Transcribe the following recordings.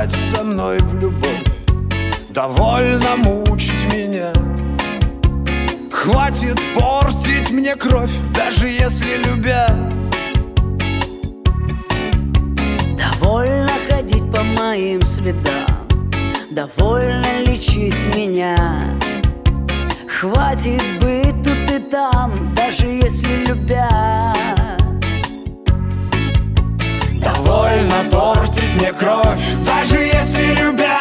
играть со мной в любовь. Довольно мучить меня. Хватит портить мне кровь, даже если любя. Довольно ходить по моим следам, довольно лечить меня. Хватит быть тут и там, даже если любя. Довольно портить мне кровь, даже если любя.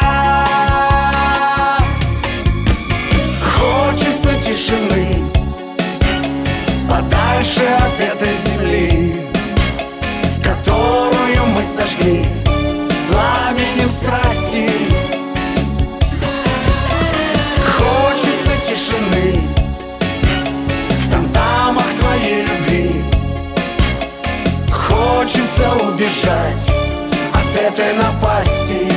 Хочется тишины, подальше от этой земли, которую мы сожгли пламенем страсти. Хочется тишины в тамтамах твоей любви. Хочется убежать от этой напасти.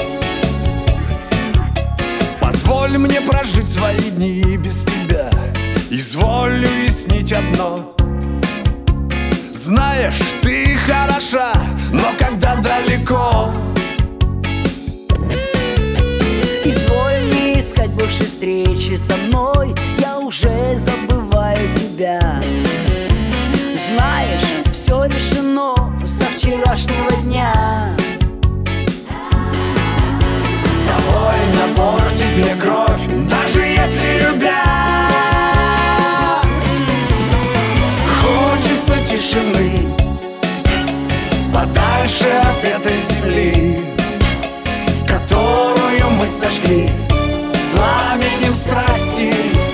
Позволь мне прожить свои дни без тебя. Изволь уяснить одно: знаешь, ты хороша, но когда далеко. Изволь не искать больше встречи со мной, я уже забываю тебя. Знаешь, все решено со вчерашнего дня. Довольно портить мне кровь, даже если любя. Хочется тишины, подальше от этой земли, которую мы сожгли пламенем страсти.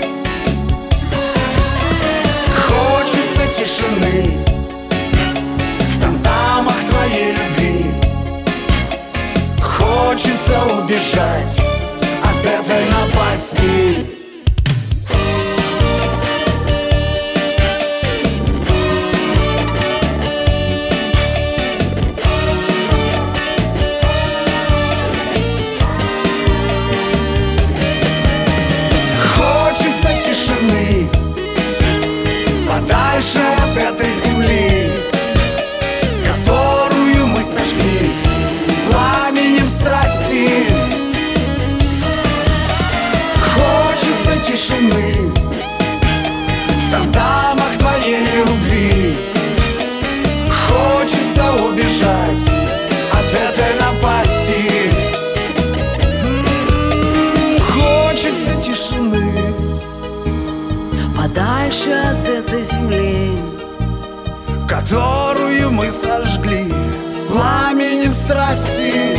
Хочется тишины в тамтамах твоей любви. Хочется убежать от этой напасти. Хочется тишины, подальше от этой земли, которую мы сожгли пламенем страсти. Хочется тишины в тамтамах твоей любви. Хочется убежать от этой напасти. Хочется тишины Подальше от этой земли, которую мы сожгли пламенем страсти.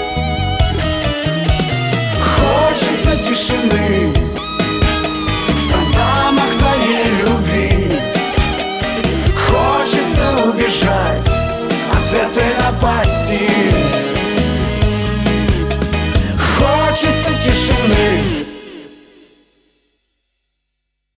Хочется тишины в тамтамах твоей любви. Хочется убежать от этой напасти.